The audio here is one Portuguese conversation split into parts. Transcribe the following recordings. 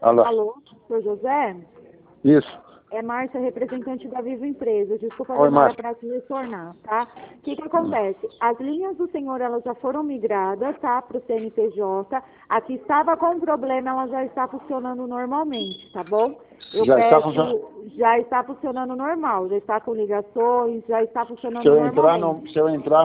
Alô? Alô, senhor José? Isso. É Márcia, representante da Vivo Empresa. Desculpa Oi, demorar Márcia. para se retornar, tá? O que acontece? As linhas do senhor, elas já foram migradas, tá? Para o CNPJ. A que estava com problema, ela já está funcionando normalmente, tá bom? Já está funcionando normal, já está com ligações, já está funcionando Se eu normalmente. entrar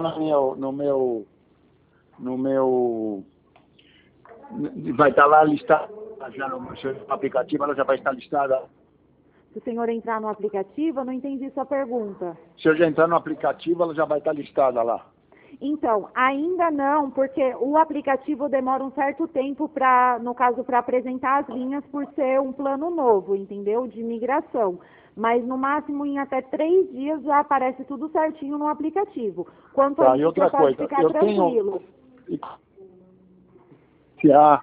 no meu vai estar lá listada já no seu aplicativo, ela já vai estar listada. Se o senhor entrar no aplicativo, eu não entendi sua pergunta. Se eu já entrar no aplicativo, ela já vai estar listada lá. Então, ainda não, porque o aplicativo demora um certo tempo no caso, para apresentar as linhas por ser um plano novo, entendeu? De migração. Mas no máximo em até 3 dias já aparece tudo certinho no aplicativo. Quanto a E isso, outra você pode coisa, ficar eu tranquilo. se há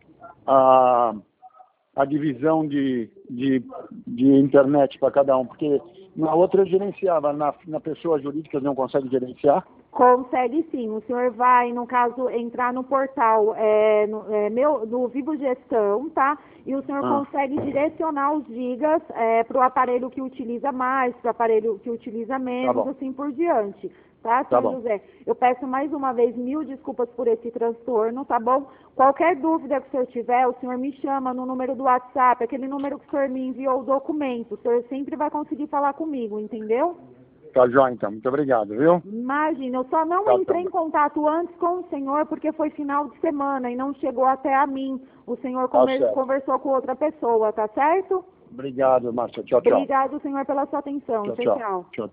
a divisão de internet para cada um, porque na outra eu gerenciava, na pessoa jurídica não consegue gerenciar. Consegue sim. O senhor vai, no caso, entrar no portal do Vivo Gestão, tá? E o senhor consegue direcionar os gigas para o aparelho que utiliza mais, para o aparelho que utiliza menos, assim por diante. Tá, senhor José? Eu peço mais uma vez 1000 desculpas por esse transtorno, tá bom? Qualquer dúvida que o senhor tiver, o senhor me chama no número do WhatsApp, aquele número que o senhor me enviou o documento. O senhor sempre vai conseguir falar comigo, entendeu? Tá jóia, então. Muito obrigado, viu? Imagina, eu só não entrei em contato antes com o senhor porque foi final de semana e não chegou até a mim. O senhor conversou com outra pessoa, tá certo? Obrigado, Márcia. Tchau, tchau. Obrigado, senhor, pela sua atenção. Tchau, tchau.